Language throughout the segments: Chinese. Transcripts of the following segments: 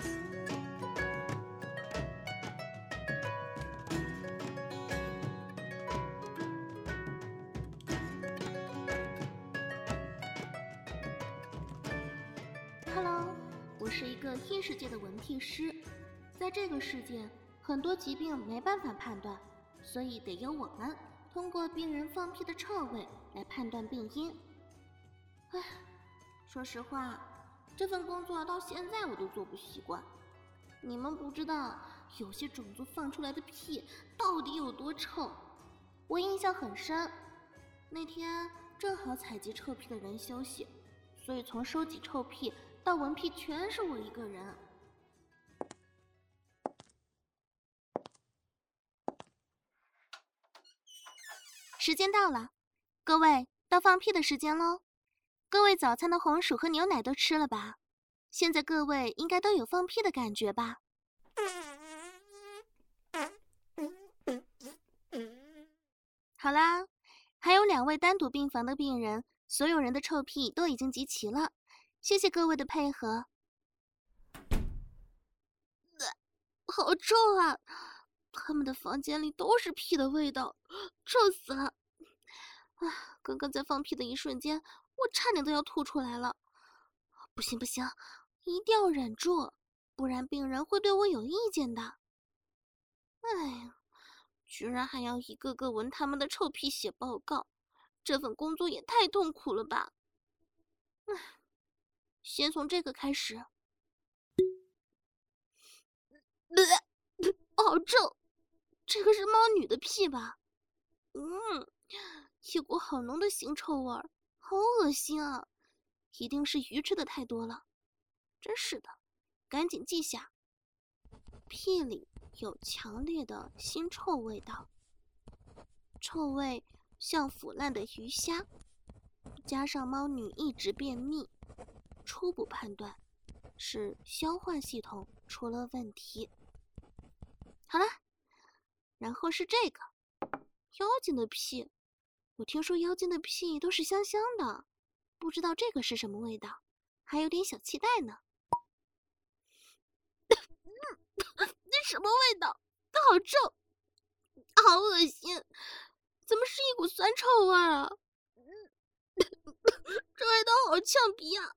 Hello， 我是一个异世界的闻替师，在这个世界，很多疾病没办法判断，所以得由我们通过病人放屁的臭味来判断病因。唉，说实话，这份工作到现在我都做不习惯。你们不知道有些种族放出来的屁到底有多臭。我印象很深，那天正好采集臭屁的人休息，所以从收集臭屁到闻屁全是我一个人。时间到了，各位到放屁的时间喽。各位早餐的红薯和牛奶都吃了吧？现在各位应该都有放屁的感觉吧？好啦，还有2位单独病房的病人，所有人的臭屁都已经集齐了，谢谢各位的配合。好臭啊！他们的房间里都是屁的味道，臭死了！啊，刚刚在放屁的一瞬间，我差点都要吐出来了。不行不行，一定要忍住，不然病人会对我有意见的。哎呀，居然还要一个个闻他们的臭屁写报告，这份工作也太痛苦了吧！唉，先从这个开始。好臭！这个是猫女的屁吧？一股好浓的腥臭味儿，好恶心啊！一定是鱼吃的太多了。真是的，赶紧记下。屁里有强烈的腥臭味道，臭味像腐烂的鱼虾，加上猫女一直便秘，初步判断是消化系统出了问题。好了，然后是这个妖精的屁。我听说妖精的屁都是香香的，不知道这个是什么味道，还有点小期待呢。那什么味道？好臭，好恶心，怎么是一股酸臭味啊？这味道好呛鼻啊！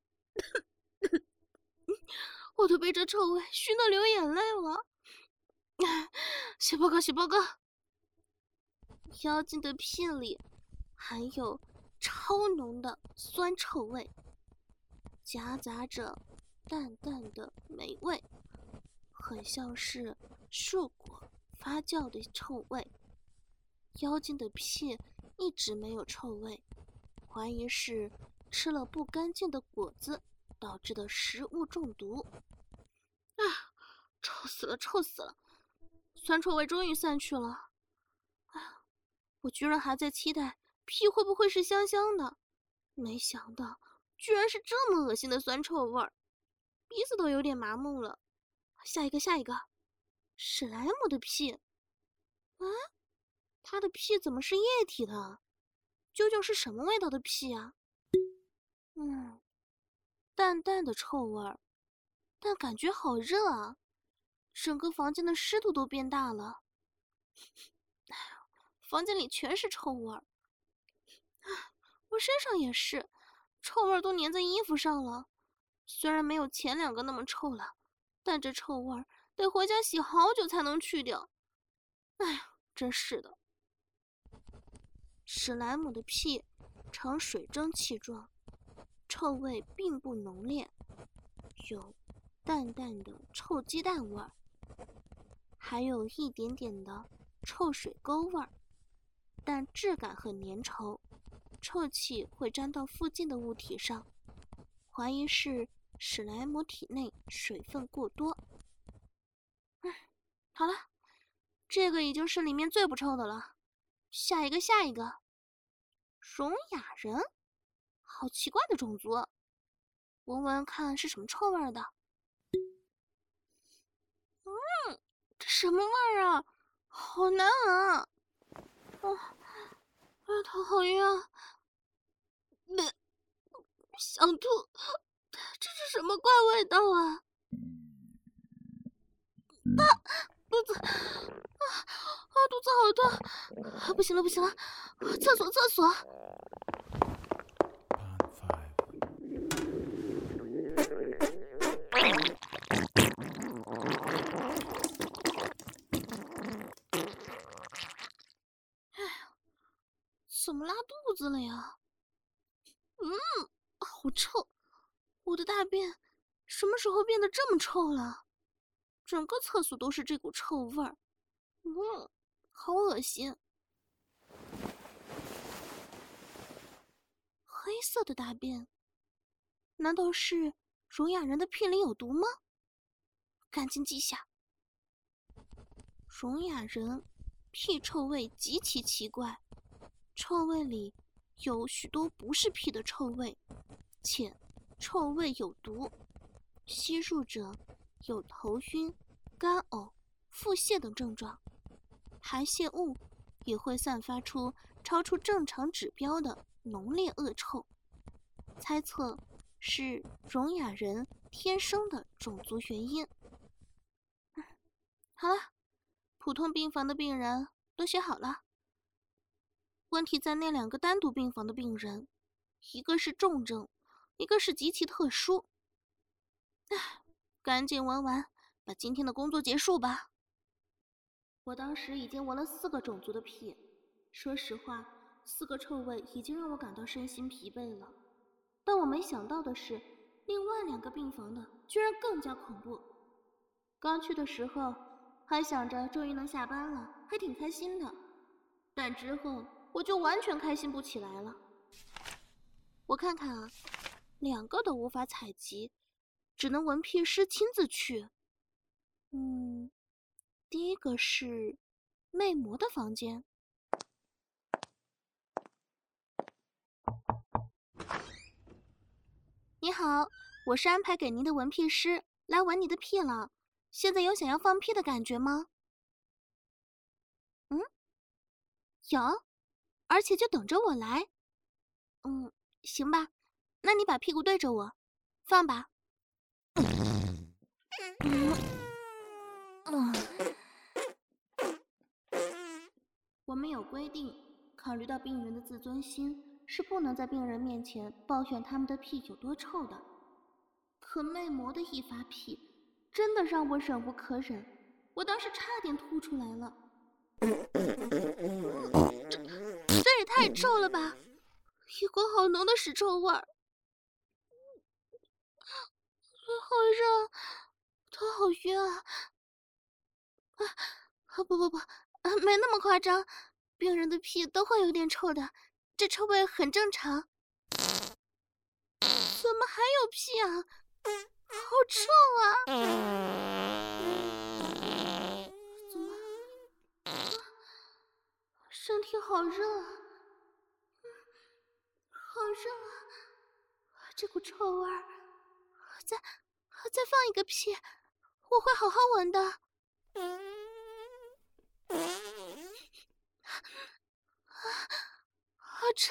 我都被这臭味熏得流眼泪了。写报告，写报告。妖精的屁里含有超浓的酸臭味，夹杂着淡淡的霉味，很像是树果发酵的臭味。妖精的屁一直没有臭味，怀疑是吃了不干净的果子导致的食物中毒。啊，臭死了，臭死了！酸臭味终于散去了。啊，我居然还在期待屁会不会是香香的，没想到居然是这么恶心的酸臭味儿，鼻子都有点麻木了。下一个，下一个，史莱姆的屁。啊，他的屁怎么是液体的？究竟是什么味道的屁啊？淡淡的臭味儿，但感觉好热啊，整个房间的湿度都变大了。房间里全是臭味儿，我身上也是，臭味儿都粘在衣服上了。虽然没有前2个那么臭了，但这臭味儿得回家洗好久才能去掉。哎呀，真是的。史莱姆的屁呈水蒸气状，臭味并不浓烈，有淡淡的臭鸡蛋味儿，还有一点点的臭水沟味儿，但质感很粘稠，臭气会沾到附近的物体上，怀疑是史莱姆体内水分过多。好了，这个已经是里面最不臭的了。下一个，下一个，聋哑人，好奇怪的种族，闻闻看是什么臭味的。这什么味儿啊？好难闻啊！头好晕啊！想吐，这是什么怪味道啊？ 肚子肚子好痛！不行了，厕所！怎么拉肚子了呀？好臭！我的大便什么时候变得这么臭了？整个厕所都是这股臭味儿，好恶心！黑色的大便，难道是聋哑人的屁里有毒吗？赶紧记下。聋哑人屁臭味极其奇怪，臭味里有许多不是屁的臭味，且臭味有毒，吸入者有头晕、干呕、腹泻等症状，排泄物也会散发出超出正常指标的浓烈恶臭，猜测是聋哑人天生的种族原因。好了，普通病房的病人都写好了。问题在那2个单独病房的病人，一个是重症，一个是极其特殊。赶紧闻完，把今天的工作结束吧。我当时已经闻了4个种族的屁，说实话，4个臭味已经让我感到身心疲惫了。但我没想到的是，另外2个病房的居然更加恐怖。刚去的时候还想着终于能下班了，还挺开心的，但之后我就完全开心不起来了。我看看啊，2个都无法采集，只能闻屁师亲自去。第一个是魅魔的房间。你好，我是安排给您的闻屁师，来闻你的屁了。现在有想要放屁的感觉吗？有，而且就等着我来。行吧，那你把屁股对着我，放吧。我们有规定，考虑到病人的自尊心，是不能在病人面前抱怨他们的屁有多臭的。可魅魔的一发屁，真的让我忍无可忍，我当时差点吐出来了。这也太臭了吧！一股好浓的屎臭味儿，好热，头好晕啊！不，没那么夸张，病人的屁都会有点臭的，这臭味很正常。怎么还有屁啊？好臭啊！怎么？身体好热啊！好热啊！这股臭味儿，再放一个屁，我会好好闻的。好臭！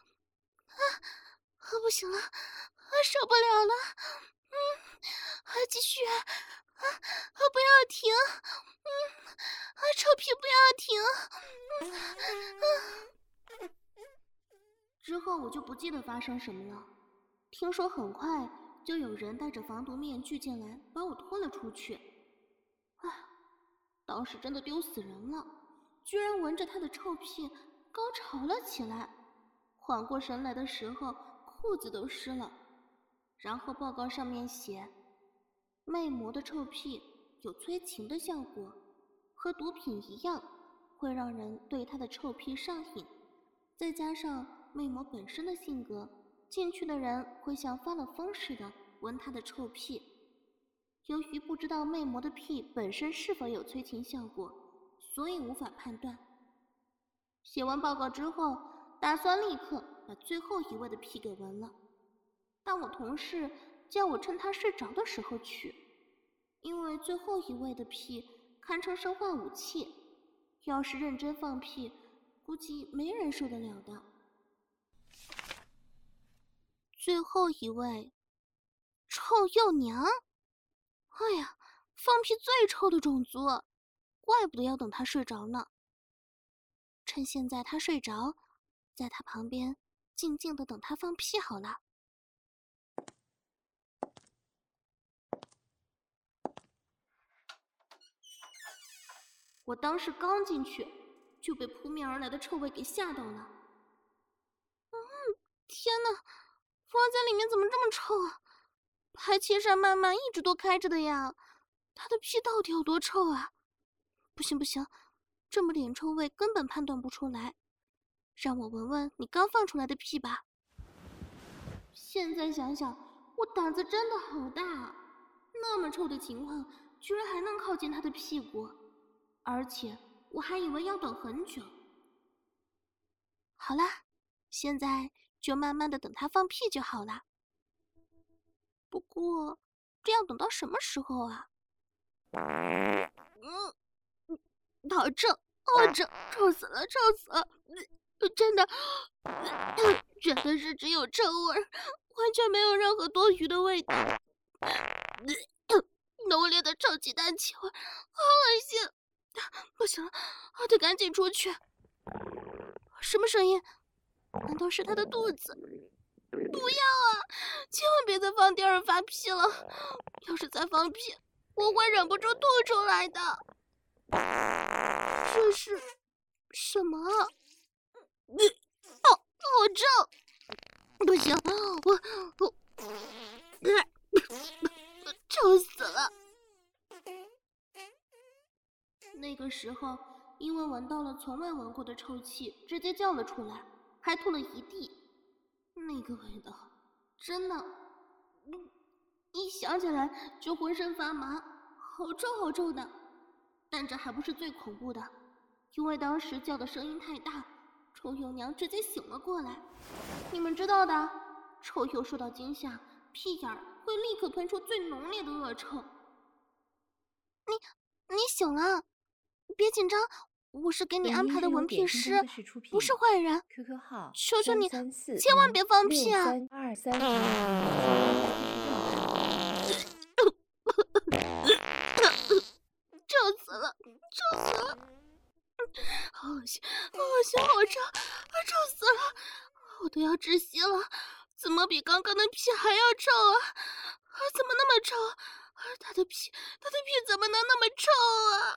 不行了，受不了了！继续！不要停！臭屁不要停！之后我就不记得发生什么了。听说很快就有人戴着防毒面具进来，把我拖了出去。当时真的丢死人了，居然闻着他的臭屁高潮了起来。缓过神来的时候，裤子都湿了。然后报告上面写，魅魔的臭屁有催情的效果，和毒品一样，会让人对他的臭屁上瘾。再加上魅魔本身的性格，进去的人会像发了疯似的闻他的臭屁。由于不知道魅魔的屁本身是否有催情效果，所以无法判断。写完报告之后，打算立刻把最后一位的屁给闻了，但我同事叫我趁他睡着的时候去，因为最后一位的屁堪称生化武器，要是认真放屁，估计没人受得了的。最后一位，臭幼娘！哎呀， 放屁最臭的种族，怪不得要等他睡着呢。趁现在他睡着，在他旁边静静的等他放屁好了。我当时刚进去，就被扑面而来的臭味给吓到了。天哪，房间里面怎么这么臭啊？排气扇慢慢一直都开着的呀，他的屁到底有多臭啊？不行不行，这么点臭味根本判断不出来，让我闻闻你刚放出来的屁吧。现在想想，我胆子真的好大啊！那么臭的情况，居然还能靠近他的屁股，而且我还以为要等很久。好啦，现在就慢慢的等他放屁就好了。不过，这要等到什么时候啊？好臭，好臭，臭死了，臭死了！真的，真的是只有臭味，完全没有任何多余的味道。浓烈的臭鸡蛋气味，好恶心！不行了，我得赶紧出去。什么声音？难道是他的肚子？不要啊！千万别在放第二发屁了，要是再放屁，我会忍不住吐出来的。这是什么啊？好臭！不行，我臭死了！那个时候，因为闻到了从未闻过的臭气，直接叫了出来，还吐了一地。那个味道，真的，一想起来就浑身发麻，好臭好臭的。但这还不是最恐怖的，因为当时叫的声音太大，臭鼬娘直接醒了过来。你们知道的，臭鼬受到惊吓，屁眼儿会立刻喷出最浓烈的恶臭。你醒了，别紧张，我是给你安排的闻屁师，不是坏人。 QQ 号， 求求你，千万别放屁啊！臭死了，臭死了！好恶心，好恶心，好臭，臭死了！我都要窒息了，怎么比刚刚的屁还要臭啊？怎么那么臭？他的屁怎么能那么臭啊？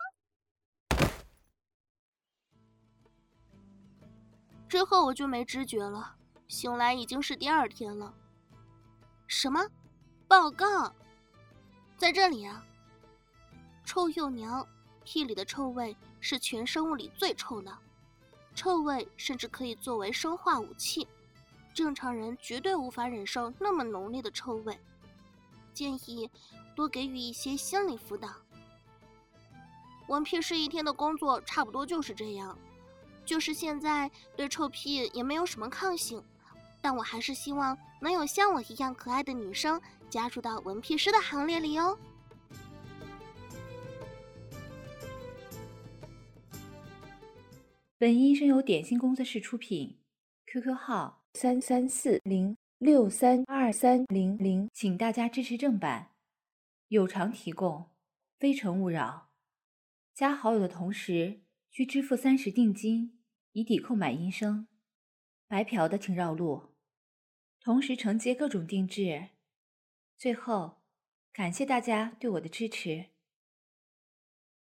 之后我就没知觉了，醒来已经是第二天了。什么？报告？在这里啊！臭鼬娘，屁里的臭味是全生物里最臭的，臭味甚至可以作为生化武器，正常人绝对无法忍受那么浓烈的臭味，建议多给予一些心理辅导。闻屁师一天的工作差不多就是这样，就是现在对臭屁也没有什么抗性，但我还是希望能有像我一样可爱的女生加入到闻屁师的行列里哦。 本音声由点心工作室出品 ，QQ 号3340632300，请大家支持正版，有偿提供，非诚勿扰。加好友的同时需支付30定金，以抵购买音声。白嫖的请绕路，同时承接各种定制。最后，感谢大家对我的支持。